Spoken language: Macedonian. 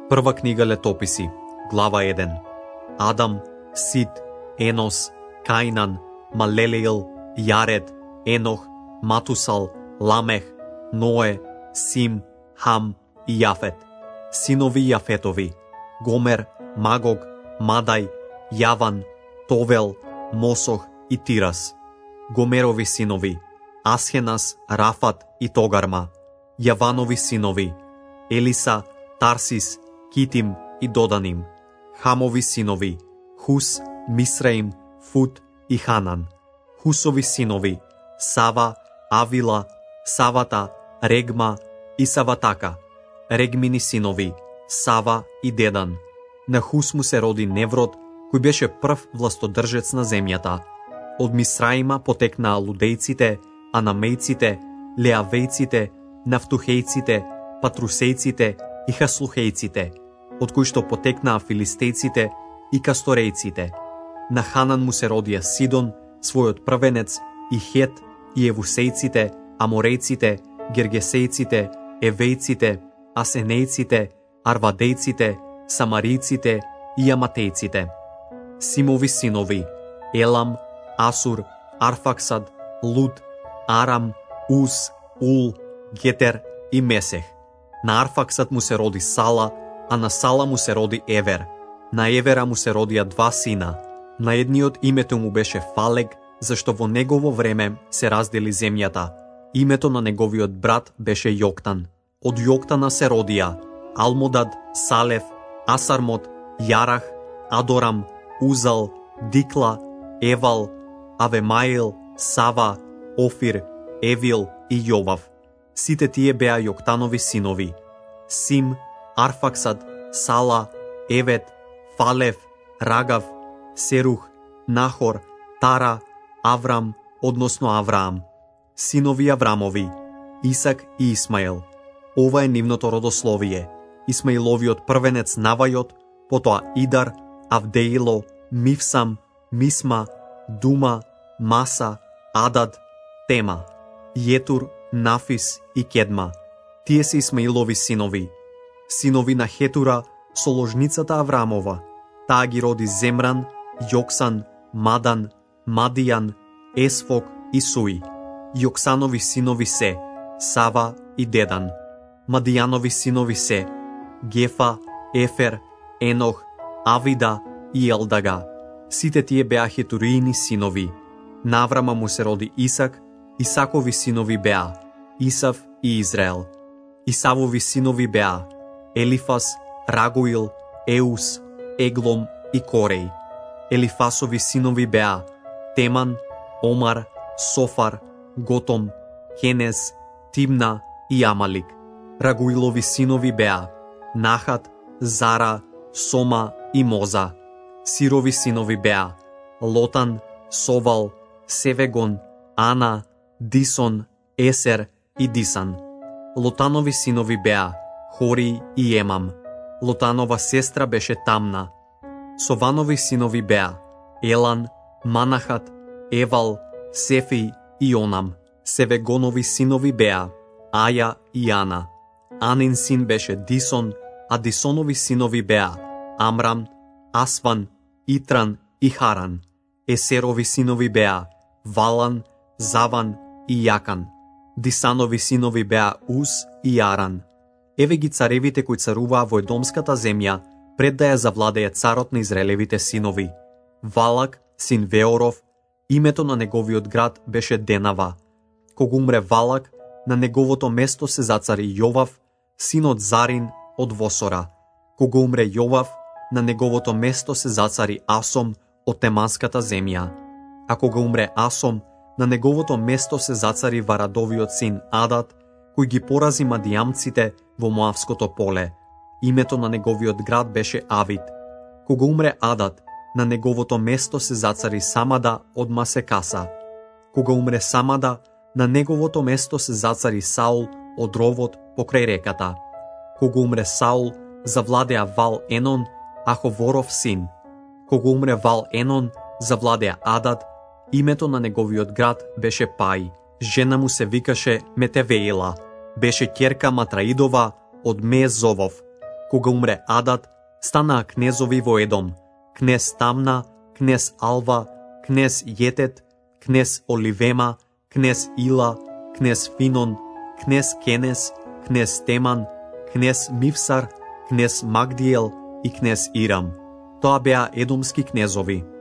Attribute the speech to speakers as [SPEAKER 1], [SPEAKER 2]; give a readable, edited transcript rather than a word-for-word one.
[SPEAKER 1] Прва книга Летописи, глава 1. Адам, Сит, Енос, Каинан, Малелиил, Јаред, Енох, Матусал, Ламех, Ное, Сим, Хам и Јафет. Синови Јафетови: Гомер, Магог, Мадај, Јаван, Товел, Мосох и Тирас. Гомерови синови: Асхенас, Рафат и Тогарма. Јаванови синови: Елиса, Тарсис, Китим и Доданим. Хамови синови: Хус, Мисраим, Фут и Ханан. Хусови синови: Сава, Авила, Савата, Регма и Саватака. Регмини синови: Сава и Дедан. На Хус му се роди Неврод, кој беше прв властодржец на земјата. Од Мисраима потекнаа лудејците, анамејците, леавејците, нафтухејците, патрусејците и хаслухејците, од кои што потекнаа филистејците и касторејците. На Ханан му се родија Сидон, својот првенец, и Хет, и Евусејците, Аморејците, Гергесејците, Евејците, Асенејците, Арвадејците, Самариците и Аматејците. Симови синови: Елам, Асур, Арфаксад, Луд, Арам, Уз, Ул, Гетер и Месех. На Арфаксад му се роди Сала, а на Сала му се роди Евер. На Евера му се родија два сина. На едниот името му беше Фалег, зашто во негово време се раздели земјата. Името на неговиот брат беше Јоктан. Од Јоктана се родија Алмодад, Салев, Асармот, Јарах, Адорам, Узал, Дикла, Евал, Авемаил, Сава, Офир, Евил и Јовав. Сите тие беа Јоктанови синови: Сим, Арфаксад, Сала, Евет, Фалев, Рагав, Серух, Нахор, Тара, Аврам, односно Авраам. Синови Аврамови: Исак и Исмаел. Ова е нивното родословие. Исмаиловиот првенец Навајот, потоа Идар, Авдеило, Мивсам, Мисма, Дума, Маса, Адад, Тема, Јетур, Нафис и Кедма. Тие се Исмаилови синови. Синови на Хетура со ложницата Аврамова. Таа ги роди Земран, Јоксан, Мадан, Мадијан, Есфок и Суи. Јоксанови синови се Сава и Дедан. Мадијанови синови се Гефа, Ефер, Енох, Авида и Елдага. Сите тие беа хетуриини синови. На Аврама му се роди Исак. Исакови синови беа Исав и Израел. Исавови синови беа Елифас, Рагуил, Еус, Еглом и Кореј. Елифасови синови беа Теман, Омар, Софар, Готом, Хенес, Тимна и Амалик. Рагуилови синови беа Нахат, Зара, Сома и Моза. Сирови синови беа Лотан, Совал, Севегон, Ана, Дисон, Есер и Дисан. Лотанови синови беа Хори и Емам. Лотанова сестра беше Тамна. Сованови синови беа Елан, Манахат, Евал, Сефи и Онам. Севегонови синови беа Аја и Ана. Анин син беше Дисон, а Дисонови синови беа Амрам, Асван, Итран и Харан. Есерови синови беа Валан, Заван и Јакан. Дисанови синови беа Уз и Аран. Еве ги царевите кои царуваа во Едомската земја пред да ја завладее царот на Израелевите синови. Валак, син Веоров, името на неговиот град беше Денава. Кога умре Валак, на неговото место се зацари Јовав, синот Зарин од Восора. Кога умре Јовав, на неговото место се зацари Асом од Теманската земја. А кога умре Асом, на неговото место се зацари Варадовиот син Адат, кој ги порази мадијамците во Моавското поле. Името на неговиот град беше Авид. Кога умре Адат, на неговото место се зацари Самада од Масекаса. Кога умре Самада, на неговото место се зацари Саул од ровот покрај реката. Кога умре Саул, завладеа Вал Енон, Аховоров син. Кога умре Вал Енон, завладеа Адад. Името на неговиот град беше Пај. Жена му се викаше Метевеила. Беше ќерка Матраидова од Меезовов. Кога умре Адат, станаа кнезови во Едом, кнез Тамна, кнез Алва, кнез Јетет, кнез Оливема, кнез Ила, кнез Финон, кнез Кенес, кнез Теман, кнез Мивсар, кнез Магдиел и кнез Ирам. Тоа беа едомски кнезови.